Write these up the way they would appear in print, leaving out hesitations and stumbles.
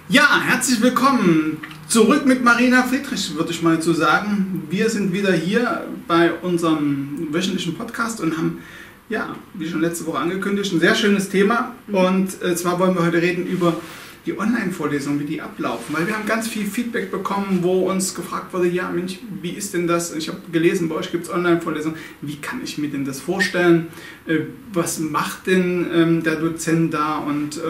Ja, herzlich willkommen zurück mit Marina Friedrich, würde ich mal so sagen. Wir sind wieder hier bei unserem wöchentlichen Podcast und haben, ja, wie schon letzte Woche angekündigt, ein sehr schönes Thema. Und zwar wollen wir heute reden über die Online-Vorlesungen, wie die ablaufen. Weil wir haben ganz viel Feedback bekommen, wo uns gefragt wurde, ja Mensch, wie ist denn das? Ich habe gelesen, bei euch gibt es Online-Vorlesungen. Wie kann ich mir denn das vorstellen? Was macht denn der Dozent da? Und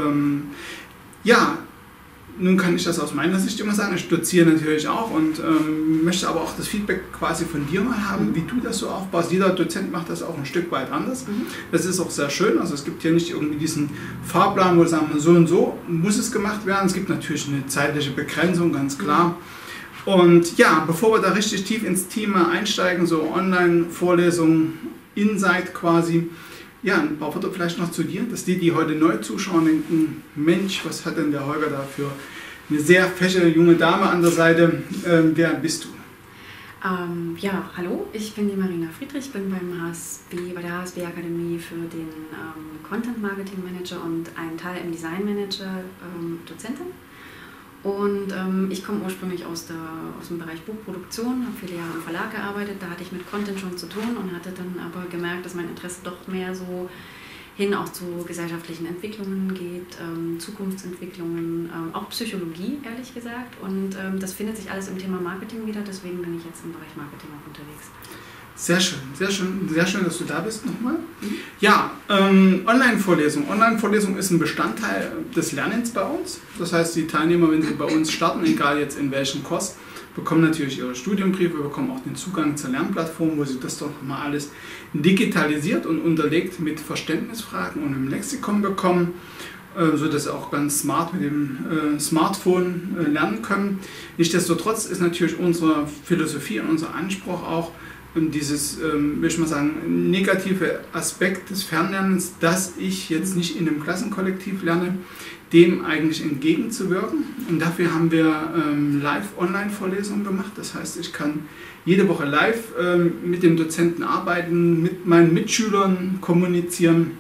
ja, nun kann ich das aus meiner Sicht immer sagen. Ich doziere natürlich auch und möchte aber auch das Feedback quasi von dir mal haben, wie du das so aufbaust. Jeder Dozent macht das auch ein Stück weit anders. Das ist auch sehr schön. Also es gibt hier nicht irgendwie diesen Fahrplan, wo wir sagen, so und so muss es gemacht werden. Es gibt natürlich eine zeitliche Begrenzung, ganz klar. Und ja, bevor wir da richtig tief ins Thema einsteigen, so Online-Vorlesungen, Insight quasi, ja, ein paar Worte vielleicht noch zu dir, dass die heute neu zuschauen, denken, Mensch, was hat denn der Holger da für eine sehr fesche junge Dame an der Seite? Wer bist du? Ja, hallo, ich bin die Marina Friedrich, bin bei der HSB Akademie für den Content Marketing Manager und einen Teil im Design Manager Dozentin. Und ich komme ursprünglich aus dem Bereich Buchproduktion, habe viele Jahre im Verlag gearbeitet, da hatte ich mit Content schon zu tun und hatte dann aber gemerkt, dass mein Interesse doch mehr so hin auch zu gesellschaftlichen Entwicklungen geht, Zukunftsentwicklungen, auch Psychologie, ehrlich gesagt. Und das findet sich alles im Thema Marketing wieder, deswegen bin ich jetzt im Bereich Marketing auch unterwegs. Sehr schön, sehr schön, sehr schön, dass du da bist nochmal. Ja, Online-Vorlesung. Online-Vorlesung ist ein Bestandteil des Lernens bei uns. Das heißt, die Teilnehmer, wenn sie bei uns starten, egal jetzt in welchem Kurs, bekommen natürlich ihre Studienbriefe, bekommen auch den Zugang zur Lernplattform, wo sie das doch mal alles digitalisiert und unterlegt mit Verständnisfragen und einem Lexikon bekommen, sodass sie auch ganz smart mit dem Smartphone lernen können. Nichtsdestotrotz ist natürlich unsere Philosophie und unser Anspruch auch, dieses, will ich mal sagen, negative Aspekt des Fernlernens, dass ich jetzt nicht in einem Klassenkollektiv lerne, dem eigentlich entgegenzuwirken. Und dafür haben wir Live-Online-Vorlesungen gemacht. Das heißt, ich kann jede Woche live mit dem Dozenten arbeiten, mit meinen Mitschülern kommunizieren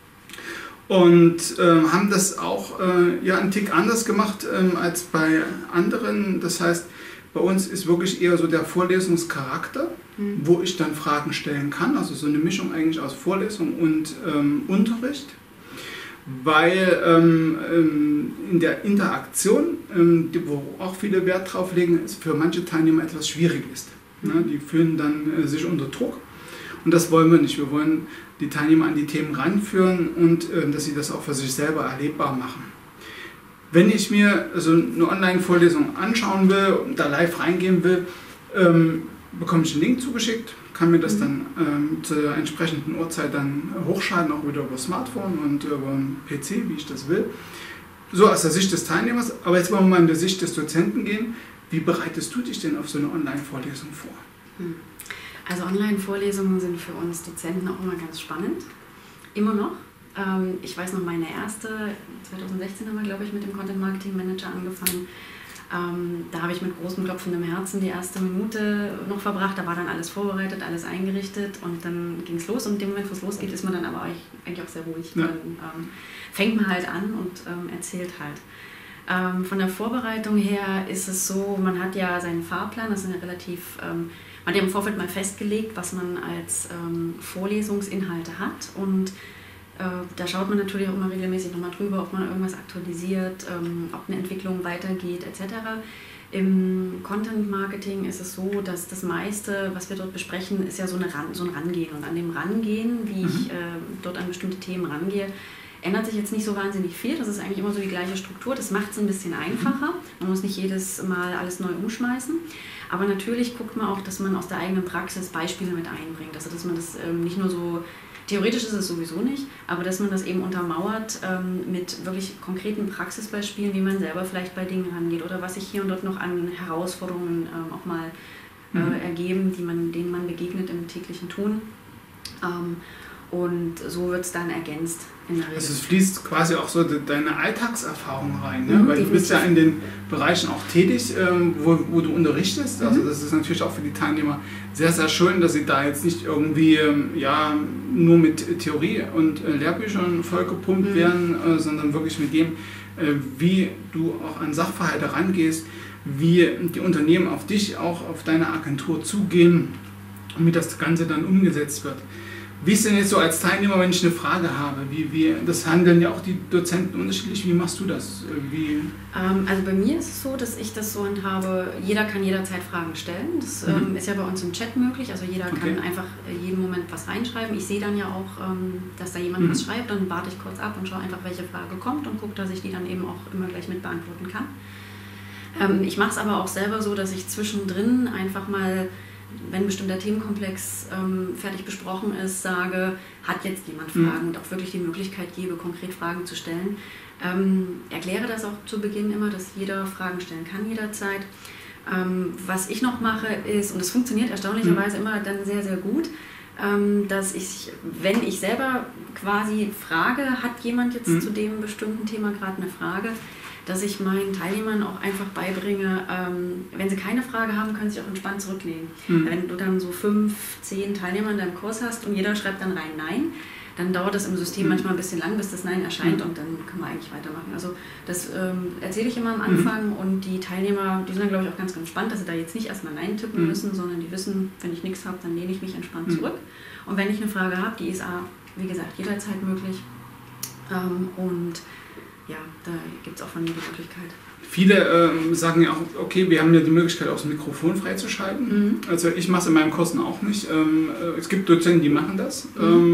und haben das auch einen Tick anders gemacht als bei anderen. Das heißt, bei uns ist wirklich eher so der Vorlesungscharakter, wo ich dann Fragen stellen kann, also so eine Mischung eigentlich aus Vorlesung und Unterricht, weil in der Interaktion, wo auch viele Wert drauf legen, es für manche Teilnehmer etwas schwierig ist. Die fühlen dann sich unter Druck und das wollen wir nicht. Wir wollen die Teilnehmer an die Themen ranführen und dass sie das auch für sich selber erlebbar machen. Wenn ich mir so eine Online-Vorlesung anschauen will und da live reingehen will, bekomme ich einen Link zugeschickt, kann mir das dann zur entsprechenden Uhrzeit dann hochschalten, auch wieder über Smartphone und über einen PC, wie ich das will. So aus der Sicht des Teilnehmers. Aber jetzt wollen wir mal in der Sicht des Dozenten gehen. Wie bereitest du dich denn auf so eine Online-Vorlesung vor? Also Online-Vorlesungen sind für uns Dozenten auch immer ganz spannend. Immer noch. Ich weiß noch, meine erste, 2016 haben wir, glaube ich, mit dem Content Marketing Manager angefangen. Da habe ich mit großem klopfendem Herzen die erste Minute noch verbracht. Da war dann alles vorbereitet, alles eingerichtet und dann ging es los. Und in dem Moment, wo es losgeht, ist man dann aber eigentlich auch sehr ruhig. Ja. Dann fängt man halt an und erzählt halt. Von der Vorbereitung her ist es so, man hat ja seinen Fahrplan, das sind ja relativ... man hat ja im Vorfeld mal festgelegt, was man als Vorlesungsinhalte hat und da schaut man natürlich auch immer regelmäßig nochmal drüber, ob man irgendwas aktualisiert, ob eine Entwicklung weitergeht etc. Im Content Marketing ist es so, dass das meiste, was wir dort besprechen, ist ja so ein Rangehen. Und an dem Rangehen, wie ich dort an bestimmte Themen rangehe, ändert sich jetzt nicht so wahnsinnig viel. Das ist eigentlich immer so die gleiche Struktur. Das macht es ein bisschen einfacher. Man muss nicht jedes Mal alles neu umschmeißen. Aber natürlich guckt man auch, dass man aus der eigenen Praxis Beispiele mit einbringt. Also dass man das nicht nur so... Theoretisch ist es sowieso nicht, aber dass man das eben untermauert mit wirklich konkreten Praxisbeispielen, wie man selber vielleicht bei Dingen rangeht oder was sich hier und dort noch an Herausforderungen auch mal ergeben, denen man begegnet im täglichen Tun. Und so wird es dann ergänzt in der Regel. Also es fließt quasi auch so deine Alltagserfahrung rein, ne? Weil definitiv. du bist ja in den Bereichen auch tätig, wo du unterrichtest. Also das ist natürlich auch für die Teilnehmer sehr, sehr schön, dass sie da jetzt nicht irgendwie nur mit Theorie und Lehrbüchern vollgepumpt werden, sondern wirklich mit dem, wie du auch an Sachverhalte rangehst, wie die Unternehmen auf dich, auch auf deine Agentur zugehen und wie das Ganze dann umgesetzt wird. Wie ist denn jetzt so als Teilnehmer, wenn ich eine Frage habe? Das handeln ja auch die Dozenten unterschiedlich. Wie machst du das? Also bei mir ist es so, dass ich das so handhabe, jeder kann jederzeit Fragen stellen. Das ist ja bei uns im Chat möglich. Also jeder kann einfach jeden Moment was reinschreiben. Ich sehe dann ja auch, dass da jemand was schreibt. Dann warte ich kurz ab und schaue einfach, welche Frage kommt und gucke, dass ich die dann eben auch immer gleich mit beantworten kann. Ich mache es aber auch selber so, dass ich zwischendrin einfach mal, wenn ein bestimmter Themenkomplex fertig besprochen ist, sage, hat jetzt jemand Fragen und auch wirklich die Möglichkeit gebe, konkret Fragen zu stellen. Erkläre das auch zu Beginn immer, dass jeder Fragen stellen kann jederzeit. Was ich noch mache ist, und es funktioniert erstaunlicherweise immer dann sehr, sehr gut, dass ich, wenn ich selber quasi frage, hat jemand jetzt zu dem bestimmten Thema gerade eine Frage, dass ich meinen Teilnehmern auch einfach beibringe, wenn sie keine Frage haben, können sie sich auch entspannt zurücklehnen. Wenn du dann so 5, 10 Teilnehmer in deinem Kurs hast und jeder schreibt dann rein Nein, dann dauert das im System manchmal ein bisschen lang, bis das Nein erscheint und dann können wir eigentlich weitermachen. Also das erzähle ich immer am Anfang und die Teilnehmer, die sind dann glaube ich auch ganz gespannt, dass sie da jetzt nicht erstmal Nein tippen müssen, sondern die wissen, wenn ich nichts habe, dann lehne ich mich entspannt zurück. Und wenn ich eine Frage habe, die ist wie gesagt jederzeit möglich und ja, da gibt es auch von mir die Möglichkeit. Viele sagen ja auch, okay, wir haben ja die Möglichkeit, auch das Mikrofon freizuschalten. Also ich mache es in meinen Kursen auch nicht. Es gibt Dozenten, die machen das.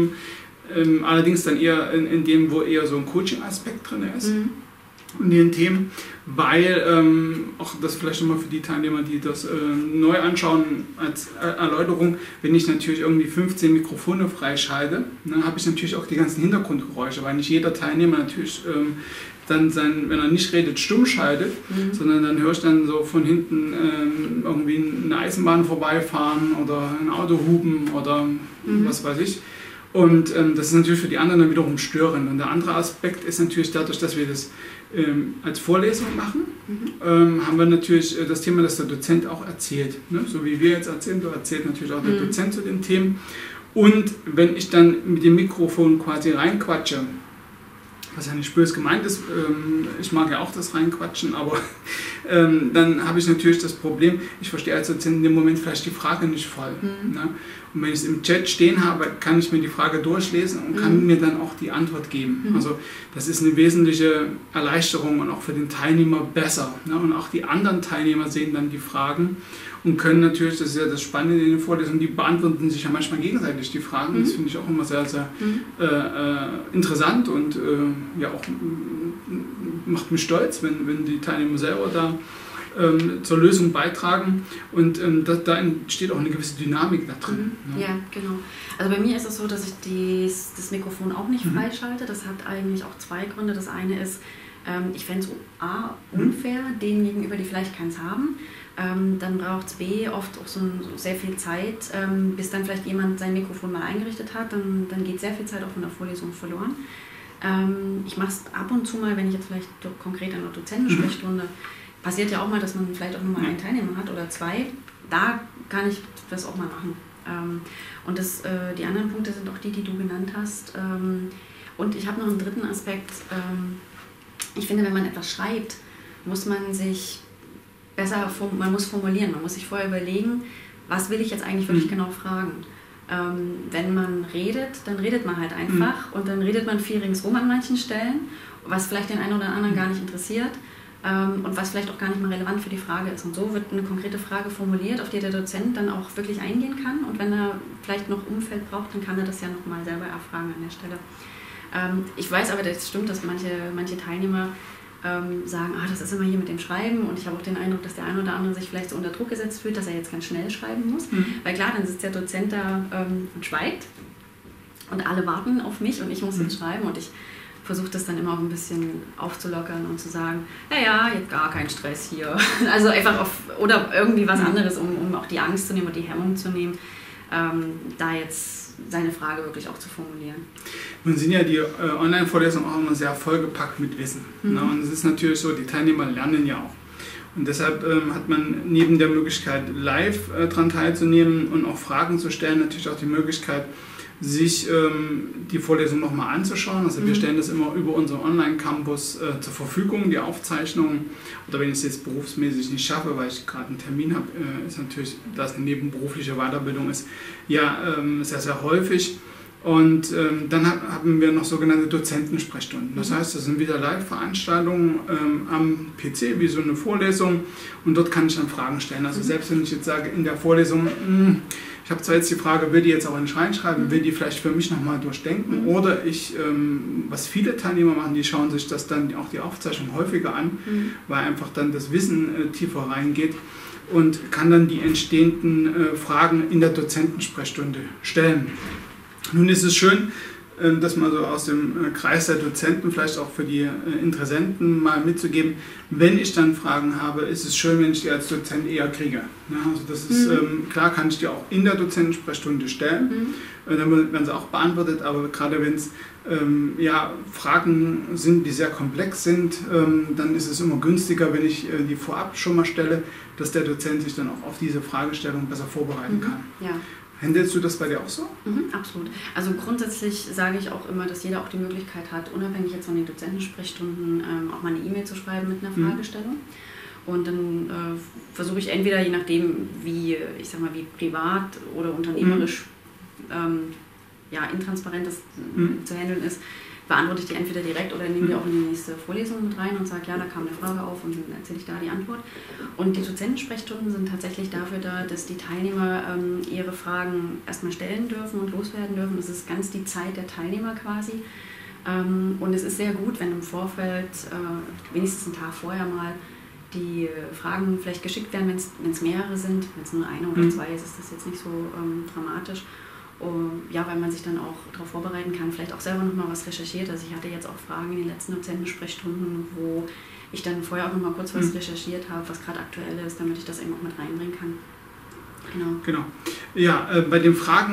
Allerdings dann eher in dem, wo eher so ein Coaching-Aspekt drin ist. In den Themen, weil auch das vielleicht nochmal für die Teilnehmer, die das neu anschauen, als Erläuterung, wenn ich natürlich irgendwie 15 Mikrofone freischalte, dann habe ich natürlich auch die ganzen Hintergrundgeräusche, weil nicht jeder Teilnehmer natürlich dann wenn er nicht redet, stumm schaltet, sondern dann höre ich dann so von hinten irgendwie eine Eisenbahn vorbeifahren oder ein Auto hupen oder was weiß ich. Und das ist natürlich für die anderen dann wiederum störend. Und der andere Aspekt ist natürlich dadurch, dass wir das als Vorlesung machen, haben wir natürlich das Thema, das der Dozent auch erzählt. Ne? So wie wir jetzt erzählen, so erzählt natürlich auch der Dozent zu den Themen. Und wenn ich dann mit dem Mikrofon quasi reinquatsche, was ja nicht böse gemeint ist, ich mag ja auch das Reinquatschen, aber dann habe ich natürlich das Problem, ich verstehe als Dozent in dem Moment vielleicht die Frage nicht voll. Ne? Und wenn ich es im Chat stehen habe, kann ich mir die Frage durchlesen und kann mir dann auch die Antwort geben. Also das ist eine wesentliche Erleichterung und auch für den Teilnehmer besser. Ne? Und auch die anderen Teilnehmer sehen dann die Fragen und können natürlich, das ist ja das Spannende in den Vorlesungen, die beantworten sich ja manchmal gegenseitig die Fragen. Das finde ich auch immer sehr, sehr interessant und ja auch macht mich stolz, wenn die Teilnehmer selber da zur Lösung beitragen und da entsteht auch eine gewisse Dynamik da drin. Ne? Ja, genau. Also bei mir ist es so, dass ich das Mikrofon auch nicht freischalte. Das hat eigentlich auch 2 Gründe. Das eine ist, ich fände es unfair denen gegenüber, die vielleicht keins haben. Dann braucht es oft auch so sehr viel Zeit, bis dann vielleicht jemand sein Mikrofon mal eingerichtet hat. Dann geht sehr viel Zeit auch von der Vorlesung verloren. Ich mache es ab und zu mal, wenn ich jetzt vielleicht konkret an einer Dozentensprechstunde, passiert ja auch mal, dass man vielleicht auch nur mal einen Teilnehmer hat oder 2. Da kann ich das auch mal machen. Und die anderen Punkte sind auch die du genannt hast. Und ich habe noch einen dritten Aspekt. Ich finde, wenn man etwas schreibt, muss man sich man muss formulieren, man muss sich vorher überlegen, was will ich jetzt eigentlich wirklich genau fragen. Wenn man redet, dann redet man halt einfach und dann redet man viel ringsrum an manchen Stellen, was vielleicht den einen oder anderen gar nicht interessiert. Und was vielleicht auch gar nicht mal relevant für die Frage ist. Und so wird eine konkrete Frage formuliert, auf die der Dozent dann auch wirklich eingehen kann. Und wenn er vielleicht noch Umfeld braucht, dann kann er das ja nochmal selber erfragen an der Stelle. Ich weiß aber, das stimmt, dass manche Teilnehmer sagen, das ist immer hier mit dem Schreiben. Und ich habe auch den Eindruck, dass der eine oder andere sich vielleicht so unter Druck gesetzt fühlt, dass er jetzt ganz schnell schreiben muss. Weil klar, dann sitzt der Dozent da und schweigt. Und alle warten auf mich und ich muss jetzt schreiben. Und ich versuche das dann immer auch ein bisschen aufzulockern und zu sagen, naja, jetzt gar kein Stress hier. Also einfach oder irgendwie was anderes, um auch die Angst zu nehmen und die Hemmung zu nehmen, da jetzt seine Frage wirklich auch zu formulieren. Nun sind ja die Online-Vorlesungen auch immer sehr vollgepackt mit Wissen. Ne? Und es ist natürlich so, die Teilnehmer lernen ja auch. Und deshalb hat man neben der Möglichkeit, live daran teilzunehmen und auch Fragen zu stellen, natürlich auch die Möglichkeit, sich die Vorlesung nochmal anzuschauen. Also wir stellen das immer über unseren Online-Campus zur Verfügung, die Aufzeichnungen. Oder wenn ich es jetzt berufsmäßig nicht schaffe, weil ich gerade einen Termin habe, ist natürlich, da es eine nebenberufliche Weiterbildung ist, ja sehr, sehr häufig. Und dann haben wir noch sogenannte Dozentensprechstunden. Das heißt, das sind wieder Live-Veranstaltungen am PC, wie so eine Vorlesung. Und dort kann ich dann Fragen stellen. Also selbst wenn ich jetzt sage, in der Vorlesung, ich habe zwar jetzt die Frage, will die jetzt auch in den Schrein schreiben, will die vielleicht für mich nochmal durchdenken. Oder was viele Teilnehmer machen, die schauen sich das dann auch die Aufzeichnung häufiger an, weil einfach dann das Wissen tiefer reingeht. Und kann dann die entstehenden Fragen in der Dozentensprechstunde stellen. Nun ist es schön, das mal so aus dem Kreis der Dozenten, vielleicht auch für die Interessenten mal mitzugeben. Wenn ich dann Fragen habe, ist es schön, wenn ich die als Dozent eher kriege. Ja, also das ist klar, kann ich die auch in der Dozentensprechstunde stellen, dann werden sie auch beantwortet, aber gerade wenn es Fragen sind, die sehr komplex sind, dann ist es immer günstiger, wenn ich die vorab schon mal stelle, dass der Dozent sich dann auch auf diese Fragestellung besser vorbereiten kann. Ja. Handelst du das bei dir auch so? Absolut. Also grundsätzlich sage ich auch immer, dass jeder auch die Möglichkeit hat, unabhängig jetzt von den Dozentensprechstunden, auch mal eine E-Mail zu schreiben mit einer Fragestellung. Und dann versuche ich entweder, je nachdem, wie privat oder unternehmerisch intransparent das zu handeln ist, beantworte ich die entweder direkt oder nehme die auch in die nächste Vorlesung mit rein und sage, ja, da kam eine Frage auf und dann erzähle ich da die Antwort. Und die Dozentensprechstunden sind tatsächlich dafür da, dass die Teilnehmer ihre Fragen erstmal stellen dürfen und loswerden dürfen. Das ist ganz die Zeit der Teilnehmer quasi. Und es ist sehr gut, wenn im Vorfeld, wenigstens einen Tag vorher mal, die Fragen vielleicht geschickt werden, wenn es mehrere sind. Wenn es nur eine oder zwei ist, ist das jetzt nicht so dramatisch. Weil man sich dann auch darauf vorbereiten kann, vielleicht auch selber nochmal was recherchiert. Also ich hatte jetzt auch Fragen in den letzten Dozentensprechstunden, wo ich dann vorher auch nochmal kurz was recherchiert habe, was gerade aktuell ist, damit ich das eben auch mit reinbringen kann. Genau. Ja, bei den Fragen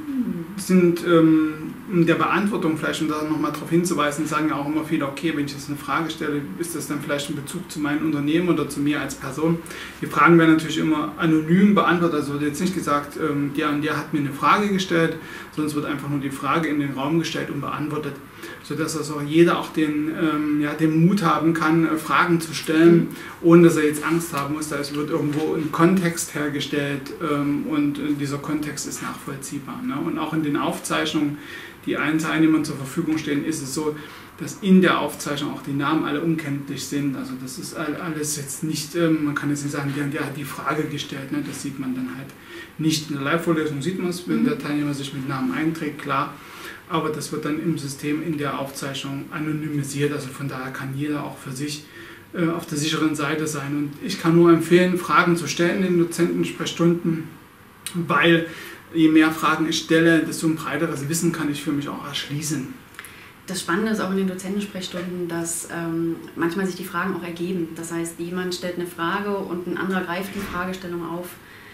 sind in der Beantwortung vielleicht, um da nochmal darauf hinzuweisen, sagen ja auch immer viele, okay, wenn ich jetzt eine Frage stelle, ist das dann vielleicht ein Bezug zu meinem Unternehmen oder zu mir als Person. Die Fragen werden natürlich immer anonym beantwortet, also wird jetzt nicht gesagt, der und der hat mir eine Frage gestellt, sondern es wird einfach nur die Frage in den Raum gestellt und beantwortet, sodass also jeder auch den Mut haben kann, Fragen zu stellen, ohne dass er jetzt Angst haben muss, da es wird irgendwo ein Kontext hergestellt und dieser Kontext ist nachvollziehbar. Ne? Und auch in den Aufzeichnungen, die allen Teilnehmern zur Verfügung stehen, ist es so, dass in der Aufzeichnung auch die Namen alle unkenntlich sind. Also das ist alles jetzt nicht, man kann jetzt nicht sagen, der hat die Frage gestellt, ne? Das sieht man dann halt nicht. In der Live-Vorlesung sieht man es, wenn der Teilnehmer sich mit Namen einträgt, klar. Aber das wird dann im System in der Aufzeichnung anonymisiert. Also von daher kann jeder auch für sich auf der sicheren Seite sein. Und ich kann nur empfehlen, Fragen zu stellen in den Dozentensprechstunden, weil je mehr Fragen ich stelle, desto ein breiteres Wissen kann ich für mich auch erschließen. Das Spannende ist auch in den Dozentensprechstunden, dass manchmal sich die Fragen auch ergeben. Das heißt, jemand stellt eine Frage und ein anderer greift die Fragestellung auf.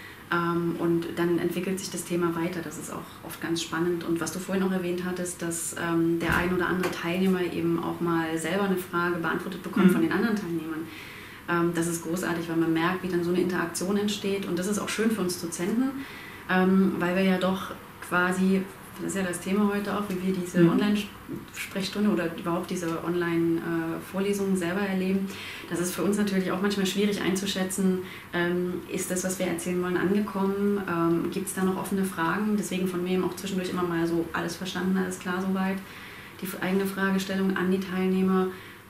Und dann entwickelt sich das Thema weiter. Das ist auch oft ganz spannend. Und was du vorhin auch erwähnt hattest, dass der ein oder andere Teilnehmer eben auch mal selber eine Frage beantwortet bekommt von den anderen Teilnehmern. Das ist großartig, weil man merkt, wie dann so eine Interaktion entsteht. Und das ist auch schön für uns Dozenten, weil wir ja doch quasi, das ist ja das Thema heute auch, wie wir diese Online-Sprechstunde oder überhaupt diese Online-Vorlesungen selber erleben. Das ist für uns natürlich auch manchmal schwierig einzuschätzen, ist das, was wir erzählen wollen, angekommen? Gibt es da noch offene Fragen? Deswegen von mir eben auch zwischendurch immer mal so alles verstanden, alles klar soweit. Die eigene Fragestellung an die Teilnehmer.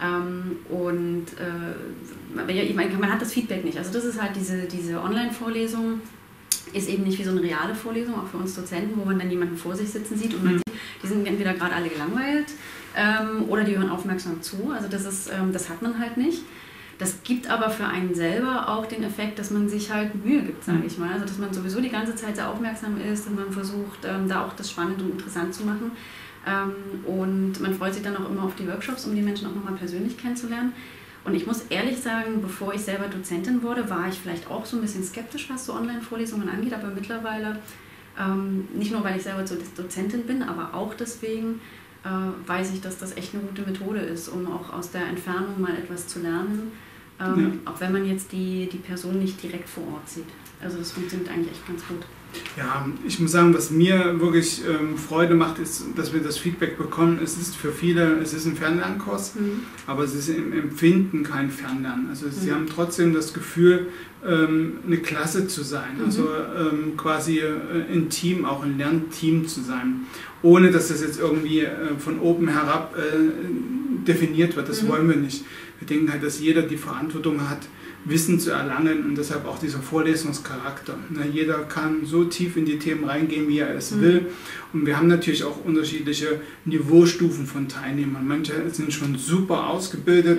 Ich meine, man hat das Feedback nicht. Also das ist halt diese Online-Vorlesung, ist eben nicht wie so eine reale Vorlesung, auch für uns Dozenten, wo man dann jemanden vor sich sitzen sieht und man sieht, die sind entweder gerade alle gelangweilt oder die hören aufmerksam zu. Also das hat man halt nicht. Das gibt aber für einen selber auch den Effekt, dass man sich halt Mühe gibt, sage ich mal. Also dass man sowieso die ganze Zeit sehr aufmerksam ist und man versucht, da auch das spannend und interessant zu machen. Und man freut sich dann auch immer auf die Workshops, um die Menschen auch nochmal persönlich kennenzulernen. Und ich muss ehrlich sagen, bevor ich selber Dozentin wurde, war ich vielleicht auch so ein bisschen skeptisch, was so Online-Vorlesungen angeht, aber mittlerweile Nicht nur, weil ich selber Dozentin bin, aber auch deswegen weiß ich, dass das echt eine gute Methode ist, um auch aus der Entfernung mal etwas zu lernen, auch wenn man jetzt die Person nicht direkt vor Ort sieht. Also das funktioniert eigentlich echt ganz gut. Ja, ich muss sagen, was mir wirklich Freude macht, ist, dass wir das Feedback bekommen. Es ist für viele, es ist ein Fernlernkurs, aber es ist im Empfinden kein Fernlernen. Also sie haben trotzdem das Gefühl, eine Klasse zu sein, also quasi ein Team, auch ein Lernteam zu sein, ohne dass das jetzt irgendwie von oben herab definiert wird. Das wollen wir nicht. Wir denken halt, dass jeder die Verantwortung hat, Wissen zu erlangen und deshalb auch dieser Vorlesungscharakter. Jeder kann so tief in die Themen reingehen, wie er es will. Und wir haben natürlich auch unterschiedliche Niveaustufen von Teilnehmern. Manche sind schon super ausgebildet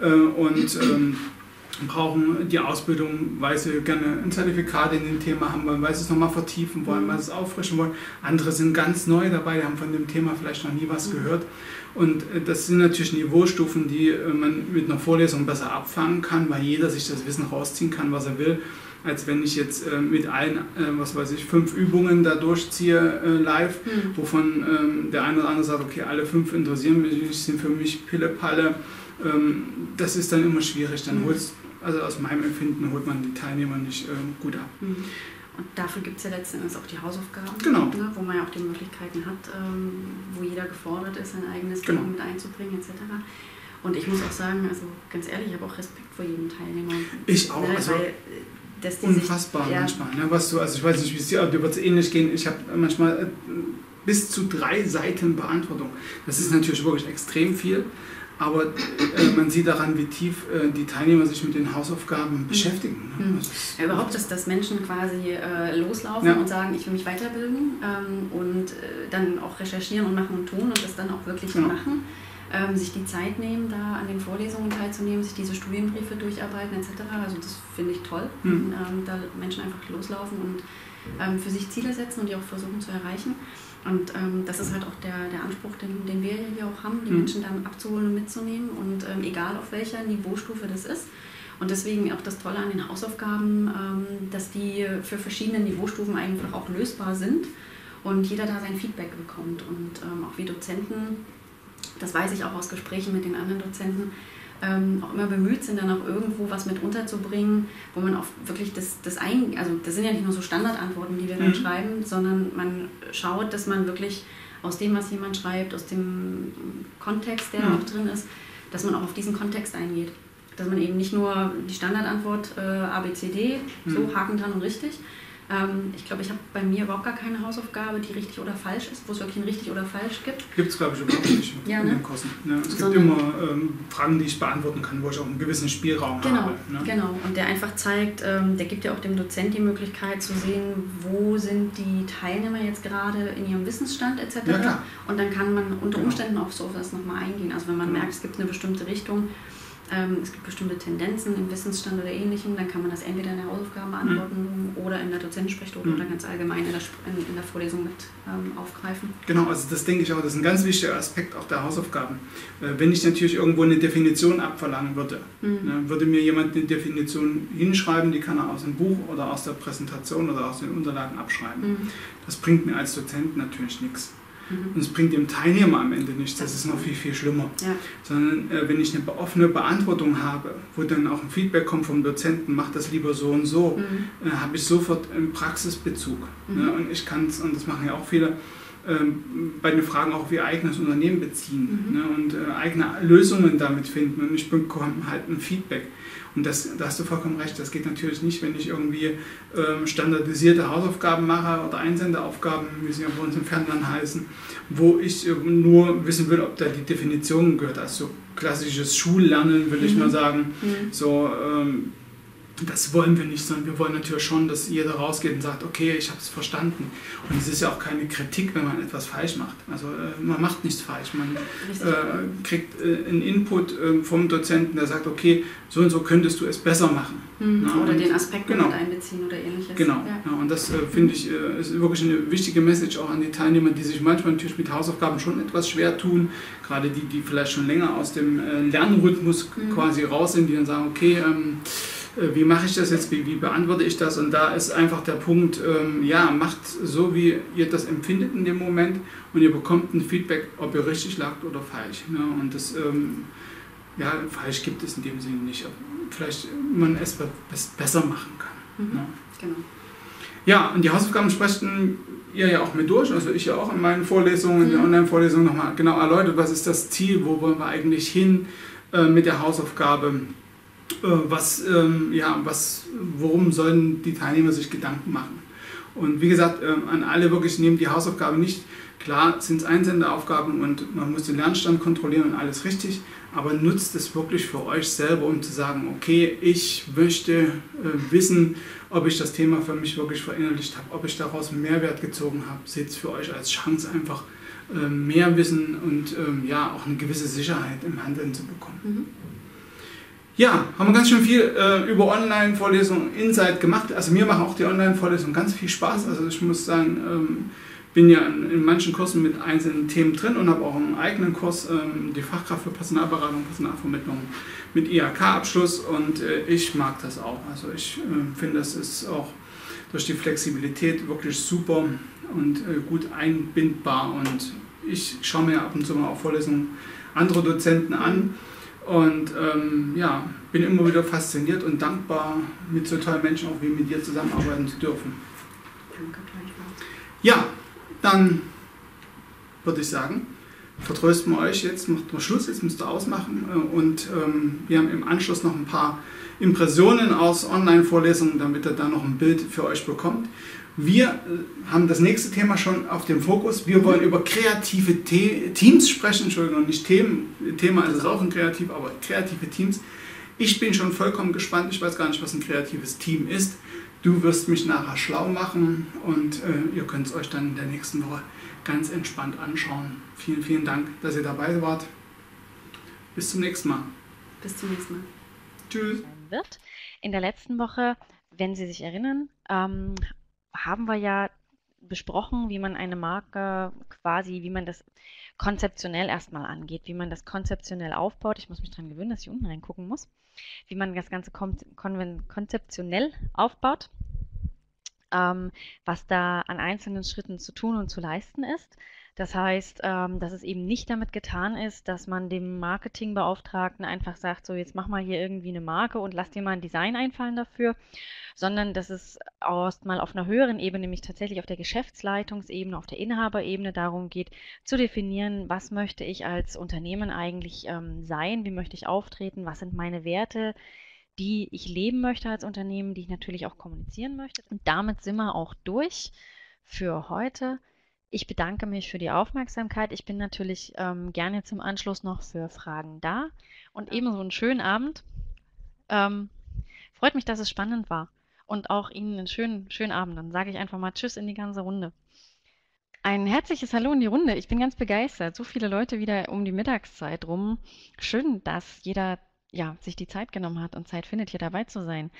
und brauchen die Ausbildung, weil sie gerne ein Zertifikat in dem Thema haben wollen, weil sie es nochmal vertiefen wollen, weil sie es auffrischen wollen. Andere sind ganz neu dabei, die haben von dem Thema vielleicht noch nie was gehört. Und das sind natürlich Niveaustufen, die man mit einer Vorlesung besser abfangen kann, weil jeder sich das Wissen rausziehen kann, was er will, als wenn ich jetzt mit allen, 5 Übungen da durchziehe live, wovon der eine oder andere sagt, okay, alle 5 interessieren mich, sind für mich Pille-Palle. Das ist dann immer schwierig. Dann also aus meinem Empfinden holt man die Teilnehmer nicht gut ab. Und dafür gibt es ja letzten Endes auch die Hausaufgaben, ne, wo man ja auch die Möglichkeiten hat, wo jeder gefordert ist, sein eigenes Thema mit einzubringen etc. Und ich muss auch sagen, also ganz ehrlich, ich habe auch Respekt vor jedem Teilnehmer. Ich auch. Also unfassbar manchmal. Ne, was du, also ich weiß nicht, wie es dir wird es ähnlich gehen. Ich habe manchmal bis zu 3 Seiten Beantwortung. Das ist natürlich wirklich extrem viel. Aber man sieht daran, wie tief die Teilnehmer sich mit den Hausaufgaben beschäftigen. Ne? Ja, überhaupt, dass Menschen quasi loslaufen und sagen, ich will mich weiterbilden und dann auch recherchieren und machen und tun und das dann auch wirklich machen. Sich die Zeit nehmen, da an den Vorlesungen teilzunehmen, sich diese Studienbriefe durcharbeiten etc. Also das finde ich toll, da Menschen einfach loslaufen und für sich Ziele setzen und die auch versuchen zu erreichen. Und das ist halt auch der Anspruch, den wir hier auch haben, die Menschen dann abzuholen und mitzunehmen und egal auf welcher Niveaustufe das ist. Und deswegen auch das Tolle an den Hausaufgaben, dass die für verschiedene Niveaustufen einfach auch lösbar sind und jeder da sein Feedback bekommt. Und auch wir Dozenten, das weiß ich auch aus Gesprächen mit den anderen Dozenten, auch immer bemüht sind, dann auch irgendwo was mit unterzubringen, wo man auch wirklich also das sind ja nicht nur so Standardantworten, die wir dann schreiben, sondern man schaut, dass man wirklich aus dem, was jemand schreibt, aus dem Kontext, der da auch drin ist, dass man auch auf diesen Kontext eingeht. Dass man eben nicht nur die Standardantwort A, B, C, D, so Haken dran und richtig. Ich glaube, ich habe bei mir überhaupt gar keine Hausaufgabe, die richtig oder falsch ist, wo es wirklich ein richtig oder falsch gibt. Gibt es, glaube ich, überhaupt nicht in den Kursen. Ne? Es gibt immer Fragen, die ich beantworten kann, wo ich auch einen gewissen Spielraum habe. Ne? Genau, und der einfach zeigt, der gibt ja auch dem Dozent die Möglichkeit zu sehen, wo sind die Teilnehmer jetzt gerade in ihrem Wissensstand etc. Ja, und dann kann man unter Umständen auch so auf das nochmal eingehen. Also wenn man merkt, es gibt eine bestimmte Richtung, es gibt bestimmte Tendenzen im Wissensstand oder Ähnlichem, dann kann man das entweder in der Hausaufgabe beantworten oder in der Dozentensprechstunde oder ganz allgemein in der Vorlesung mit aufgreifen. Genau, also das denke ich auch, das ist ein ganz wichtiger Aspekt auch der Hausaufgaben. Wenn ich natürlich irgendwo eine Definition abverlangen würde, würde mir jemand eine Definition hinschreiben, die kann er aus dem Buch oder aus der Präsentation oder aus den Unterlagen abschreiben. Das bringt mir als Dozent natürlich nichts. Und es bringt dem Teilnehmer am Ende nichts, das ist noch viel, viel schlimmer. Ja. Sondern wenn ich eine offene Beantwortung habe, wo dann auch ein Feedback kommt vom Dozenten, mach das lieber so und so, habe ich sofort einen Praxisbezug. Ne? Und ich kann es, und das machen ja auch viele, bei den Fragen auch auf ihr eigenes Unternehmen beziehen ne? Und eigene Lösungen damit finden. Und ich bekomme halt ein Feedback. Und da hast du vollkommen recht, das geht natürlich nicht, wenn ich irgendwie standardisierte Hausaufgaben mache oder Einsendeaufgaben, wie sie ja bei uns im Fernlernen heißen, wo ich nur wissen will, ob da die Definition gehört. Also klassisches Schullernen, will ich mal sagen. So, das wollen wir nicht, sondern wir wollen natürlich schon, dass jeder rausgeht und sagt, okay, ich habe es verstanden. Und es ist ja auch keine Kritik, wenn man etwas falsch macht. Also man macht nichts falsch. Man kriegt einen Input vom Dozenten, der sagt, okay, so und so könntest du es besser machen. Oder den Aspekt mit einbeziehen oder Ähnliches. Genau, ja, und das finde ich ist wirklich eine wichtige Message auch an die Teilnehmer, die sich manchmal natürlich mit Hausaufgaben schon etwas schwer tun. Gerade die vielleicht schon länger aus dem Lernrhythmus quasi raus sind, die dann sagen, okay, wie mache ich das jetzt, wie beantworte ich das? Und da ist einfach der Punkt, macht so, wie ihr das empfindet in dem Moment und ihr bekommt ein Feedback, ob ihr richtig lagt oder falsch. Ne? Und das, falsch gibt es in dem Sinne nicht. Vielleicht man es besser machen kann. Ne? Genau. Ja, und die Hausaufgaben sprechen ihr ja auch mit durch, also ich ja auch in meinen Vorlesungen, in den Online-Vorlesungen nochmal genau erläutert, was ist das Ziel, wo wollen wir eigentlich hin mit der Hausaufgabe, worum sollen die Teilnehmer sich Gedanken machen. Und wie gesagt, an alle wirklich nehmen die Hausaufgabe nicht, klar sind es Einsenderaufgaben und man muss den Lernstand kontrollieren und alles richtig, aber nutzt es wirklich für euch selber, um zu sagen, okay, ich möchte wissen, ob ich das Thema für mich wirklich verinnerlicht habe, ob ich daraus einen Mehrwert gezogen habe. Seht es für euch als Chance, einfach mehr Wissen und auch eine gewisse Sicherheit im Handeln zu bekommen. Ja, haben wir ganz schön viel über Online-Vorlesungen, Insight gemacht. Also mir machen auch die Online-Vorlesungen ganz viel Spaß. Also ich muss sagen, bin ja in manchen Kursen mit einzelnen Themen drin und habe auch einen eigenen Kurs, die Fachkraft für Personalberatung, Personalvermittlung mit IHK-Abschluss und ich mag das auch. Also ich finde, das ist auch durch die Flexibilität wirklich super und gut einbindbar und ich schaue mir ab und zu mal auch Vorlesungen anderer Dozenten an und bin immer wieder fasziniert und dankbar, mit so tollen Menschen auch wie mit dir zusammenarbeiten zu dürfen. Danke gleichfalls. Ja, dann würde ich sagen, vertrösten wir euch jetzt, macht mal Schluss, jetzt müsst ihr ausmachen und wir haben im Anschluss noch ein paar Impressionen aus Online-Vorlesungen, damit ihr da noch ein Bild für euch bekommt. Wir haben das nächste Thema schon auf dem Fokus. Wir wollen über kreative Teams sprechen, Entschuldigung, nicht Themen. Thema ist es auch ein Kreativ, aber kreative Teams. Ich bin schon vollkommen gespannt, ich weiß gar nicht, was ein kreatives Team ist. Du wirst mich nachher schlau machen und ihr könnt es euch dann in der nächsten Woche ganz entspannt anschauen. Vielen, vielen Dank, dass ihr dabei wart. Bis zum nächsten Mal. Bis zum nächsten Mal. Tschüss. In der letzten Woche, wenn Sie sich erinnern, haben wir ja besprochen, wie man eine Marke quasi, wie man das konzeptionell erstmal angeht, wie man das konzeptionell aufbaut. Ich muss mich daran gewöhnen, dass ich unten reingucken muss. Wie man das Ganze konzeptionell aufbaut, was da an einzelnen Schritten zu tun und zu leisten ist. Das heißt, dass es eben nicht damit getan ist, dass man dem Marketingbeauftragten einfach sagt, so jetzt mach mal hier irgendwie eine Marke und lass dir mal ein Design einfallen dafür, sondern dass es erstmal auf einer höheren Ebene, nämlich tatsächlich auf der Geschäftsleitungsebene, auf der Inhaberebene darum geht, zu definieren, was möchte ich als Unternehmen eigentlich sein, wie möchte ich auftreten, was sind meine Werte, die ich leben möchte als Unternehmen, die ich natürlich auch kommunizieren möchte. Und damit sind wir auch durch für heute. Ich bedanke mich für die Aufmerksamkeit. Ich bin natürlich gerne zum Anschluss noch für Fragen da und ebenso einen schönen Abend. Freut mich, dass es spannend war und auch Ihnen einen schönen Abend. Dann sage ich einfach mal Tschüss in die ganze Runde. Ein herzliches Hallo in die Runde. Ich bin ganz begeistert. So viele Leute wieder um die Mittagszeit rum. Schön, dass jeder sich die Zeit genommen hat und Zeit findet, hier dabei zu sein.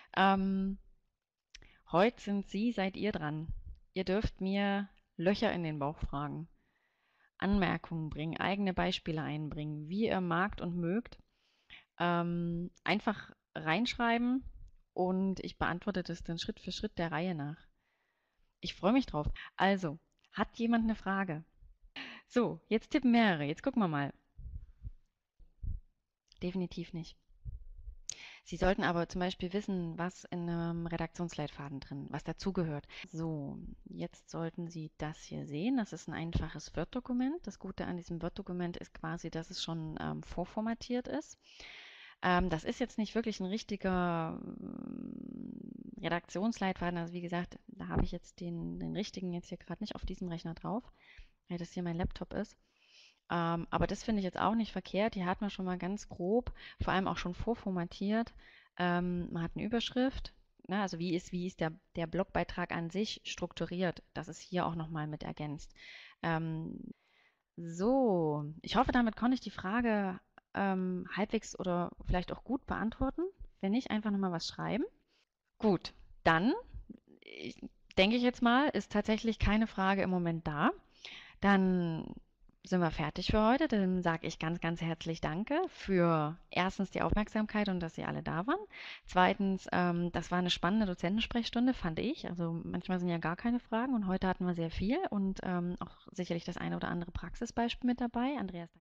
Heute seid ihr dran. Ihr dürft mir Löcher in den Bauch fragen, Anmerkungen bringen, eigene Beispiele einbringen, wie ihr magt und mögt. Einfach reinschreiben und ich beantworte das dann Schritt für Schritt der Reihe nach. Ich freue mich drauf. Also, hat jemand eine Frage? So, jetzt tippen mehrere. Jetzt gucken wir mal. Definitiv nicht. Sie sollten aber zum Beispiel wissen, was in einem Redaktionsleitfaden drin, was dazugehört. So, jetzt sollten Sie das hier sehen. Das ist ein einfaches Word-Dokument. Das Gute an diesem Word-Dokument ist quasi, dass es schon vorformatiert ist. Das ist jetzt nicht wirklich ein richtiger Redaktionsleitfaden. Also wie gesagt, da habe ich jetzt den richtigen jetzt hier gerade nicht auf diesem Rechner drauf, weil das hier mein Laptop ist. Aber das finde ich jetzt auch nicht verkehrt. Hier hat man schon mal ganz grob, vor allem auch schon vorformatiert. Man hat eine Überschrift, ne, also wie ist der Blogbeitrag an sich strukturiert. Das ist hier auch nochmal mit ergänzt. So, ich hoffe, damit konnte ich die Frage halbwegs oder vielleicht auch gut beantworten. Wenn nicht, einfach nochmal was schreiben. Gut, dann denke ich jetzt mal, ist tatsächlich keine Frage im Moment da. Dann sind wir fertig für heute. Dann sage ich ganz, ganz herzlich Danke für erstens die Aufmerksamkeit und dass Sie alle da waren. Zweitens, das war eine spannende Dozentensprechstunde, fand ich. Also manchmal sind ja gar keine Fragen und heute hatten wir sehr viel und auch sicherlich das eine oder andere Praxisbeispiel mit dabei. Andreas,